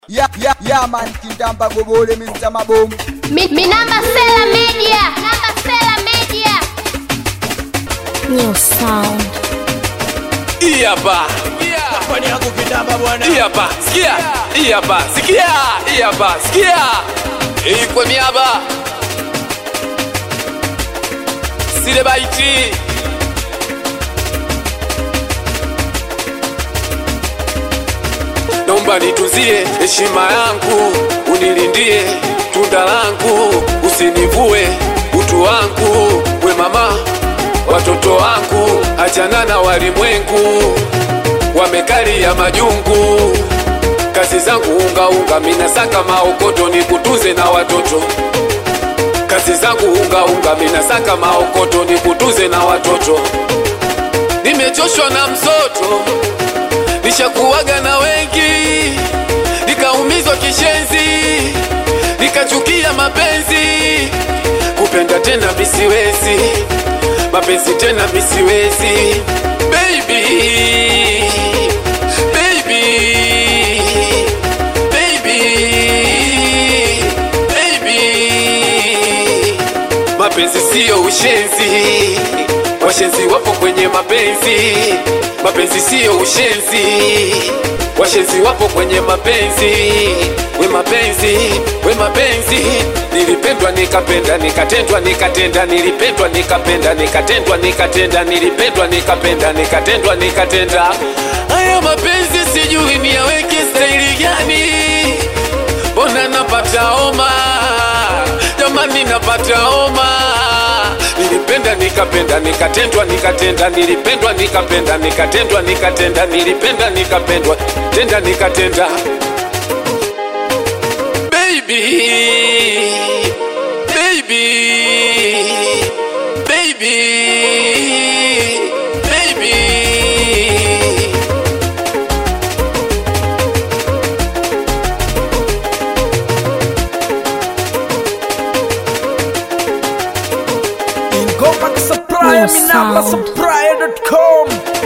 Yeah, man, Kintamba Gobole, Mr. Maboom. Minamba Sela Media. Namba Sela Media. New sound. Iyapa. Kwani yangu Kintamba bwana. Iyapa. Sikia. Iyapa. Sikia. Iyapa. Sikia. Kwa niaba. Sile baiti. Naomba nitunzie heshima yangu, unilindie tunda langu, usinivue utu wangu, we mama watoto wangu, achana na walimwengu wamekali ya majungu. Kazi zangu unga mina saka maokoto, nikutuze na watoto. Kazi zangu unga mina saka maokoto, nikutuze na watoto. Nimechoshwa na msoto, nishakuwaga na wengi, nikaumizwa kishenzi, nikachukia mapenzi. Kupenda tena misiwezi, mapenzi tena misiwezi. Baby, baby, baby, baby. Mapenzi siyo ushenzi, washenzi wapo kwenye mapenzi. Mapenzi siyo ushenzi, washenzi wapo kwenye mapenzi. We mapenzi, we mapenzi. Nilipendwa nikapenda, nikatendwa nikatenda. Nilipendwa nikapenda, nikatendwa nikatenda. Nilipendwa nikapenda, nikatendwa nikatenda. Haya mapenzi sijui niyaweke staili gani, mbona napata homa, jamani napata homa. Nilipenda nikapenda, nikatendwa nikatenda. Nilipendwa nikapenda, nikatendwa nikatenda. Nilipenda nikapendwa, tenda nikatenda. Baby, baby, baby, baby. Ingoma Supplier, Minamba Supplier.com.